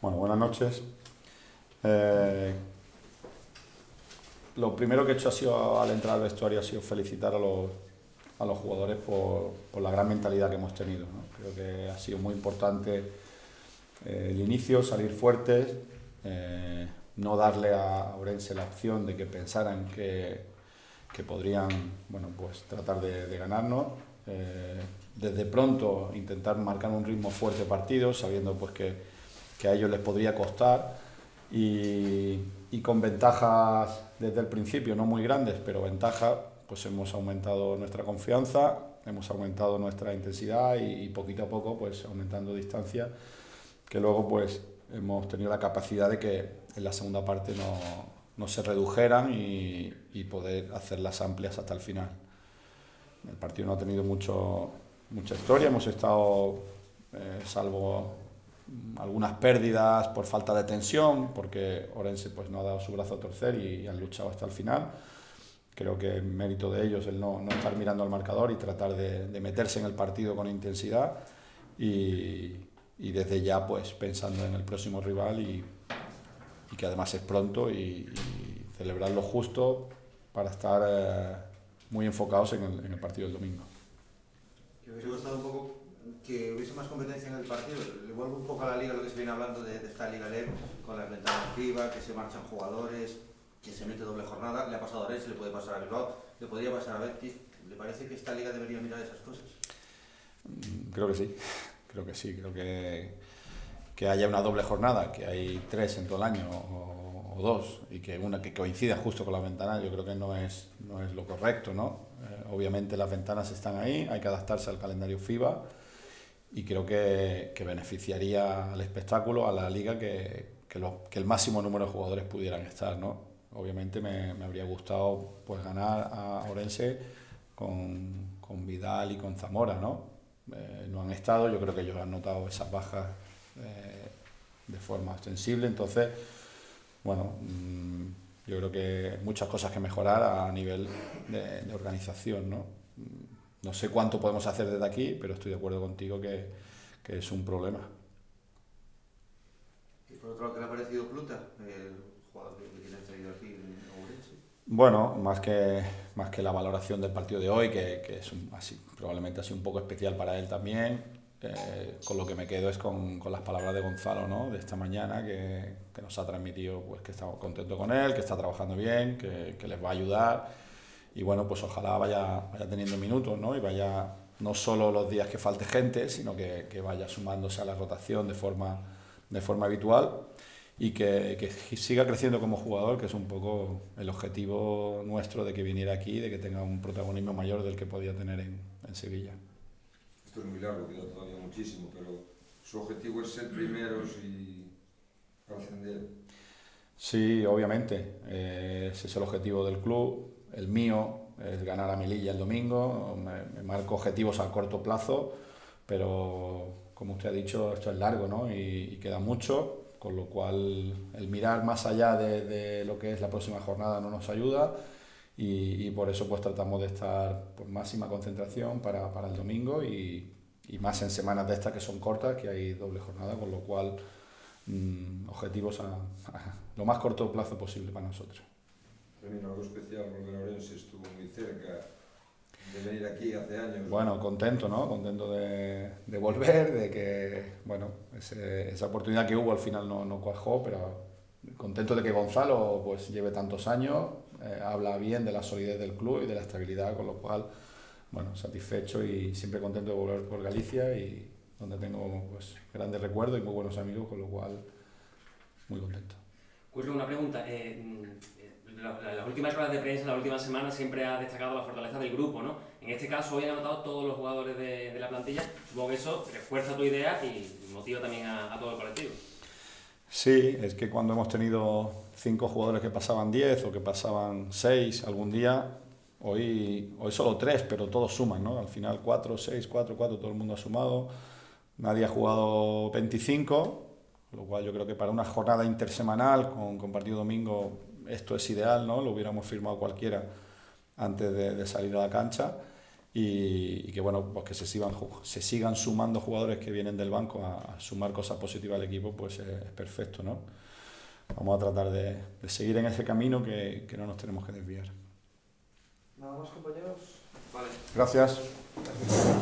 Bueno, buenas noches. Eh, lo primero que he hecho ha sido, al entrar al vestuario, ha sido felicitar a los jugadores por la gran mentalidad que hemos tenido, ¿no? Creo que ha sido muy importante el inicio, salir fuertes, no darle a Ourense la opción de que pensaran que podrían, bueno, pues tratar de ganarnos. Desde pronto intentar marcar un ritmo fuerte partido, sabiendo pues que a ellos les podría costar y con ventajas desde el principio, no muy grandes, pero ventajas, pues hemos aumentado nuestra confianza, hemos aumentado nuestra intensidad y poquito a poco pues aumentando distancia, que luego pues hemos tenido la capacidad de que en la segunda parte no se redujeran y poder hacerlas amplias hasta el final. El partido no ha tenido mucha historia, hemos estado, salvo algunas pérdidas por falta de tensión, porque Ourense pues no ha dado su brazo a torcer y han luchado hasta el final. Creo que es mérito de ellos el no estar mirando al marcador y tratar de meterse en el partido con intensidad y desde ya pues pensando en el próximo rival y que además es pronto y celebrar lo justo para estar muy enfocados en el partido del domingo. Que hubiese gustado un poco que hubiese más competencia en el partido. Le vuelvo un poco a la liga lo que se viene hablando de esta Liga LEP, con las ventanas FIBA, que se marchan jugadores, que se mete doble jornada. Le ha pasado a Orense, le puede pasar a Bilbao, le podría pasar a Betis. ¿Le parece que esta liga debería mirar esas cosas? Creo que sí, creo que sí, creo que haya una doble jornada, que hay tres en todo el año o dos, y que una que coincida justo con la ventana, yo creo que no es lo correcto, ¿no? Obviamente las ventanas están ahí, hay que adaptarse al calendario FIBA y creo que beneficiaría al espectáculo, a la liga, que el máximo número de jugadores pudieran estar, ¿no? Obviamente me habría gustado pues ganar a Ourense con Vidal y con Zamora, ¿no? No han estado, yo creo que ellos han notado esas bajas de forma extensible, entonces, bueno, yo creo que muchas cosas que mejorar a nivel de organización, ¿no? No sé cuánto podemos hacer desde aquí, pero estoy de acuerdo contigo que es un problema. Y por otro lado, ¿qué le ha parecido Pluta, el jugador que tienes traído aquí en Ourense? Bueno, más que la valoración del partido de hoy, que es así, probablemente ha sido un poco especial para él también, con lo que me quedo es con las palabras de Gonzalo, ¿no? De esta mañana, que nos ha transmitido pues, que está contento con él, que está trabajando bien, que les va a ayudar y bueno, pues ojalá vaya teniendo minutos, ¿no? Y vaya no solo los días que falte gente, sino que vaya sumándose a la rotación de forma habitual y que siga creciendo como jugador, que es un poco el objetivo nuestro de que viniera aquí, de que tenga un protagonismo mayor del que podía tener en Sevilla. Esto es muy largo, queda todavía muchísimo, pero su objetivo es ser primeros y para ascender. Sí, obviamente, ese es el objetivo del club, el mío es ganar a Melilla el domingo, me marco objetivos a corto plazo, pero como usted ha dicho, esto es largo, ¿no? Y queda mucho, con lo cual el mirar más allá de lo que es la próxima jornada no nos ayuda y por eso pues tratamos de estar por máxima concentración para el domingo y más en semanas de estas que son cortas, que hay doble jornada, con lo cual objetivos a lo más corto plazo posible para nosotros. También algo especial, volver a Orense estuvo muy cerca de venir aquí hace años. Bueno, contento, ¿no? Contento de volver, de que, bueno, esa oportunidad que hubo al final no cuajó, pero contento de que Gonzalo pues lleve tantos años, habla bien de la solidez del club y de la estabilidad, con lo cual, bueno, satisfecho y siempre contento de volver por Galicia y donde tengo pues grandes recuerdos y muy buenos amigos, con lo cual muy contento. Curro, una pregunta. Las últimas ruedas de prensa, las últimas semanas, siempre ha destacado la fortaleza del grupo, ¿no? En este caso, hoy han anotado todos los jugadores de la plantilla. Supongo que eso refuerza tu idea y motiva también a todo el colectivo. Sí, es que cuando hemos tenido 5 jugadores que pasaban 10 o que pasaban 6 algún día, hoy solo 3, pero todos suman, ¿no? Al final 4, 6, 4, 4, todo el mundo ha sumado. Nadie ha jugado 25, lo cual yo creo que para una jornada intersemanal con partido domingo esto es ideal, ¿no? Lo hubiéramos firmado cualquiera antes de salir a la cancha y que bueno, pues que se sigan sumando jugadores que vienen del banco a sumar cosas positivas al equipo, pues es perfecto, ¿no? Vamos a tratar de seguir en ese camino que no nos tenemos que desviar. Nada más, compañeros. Vale. Gracias.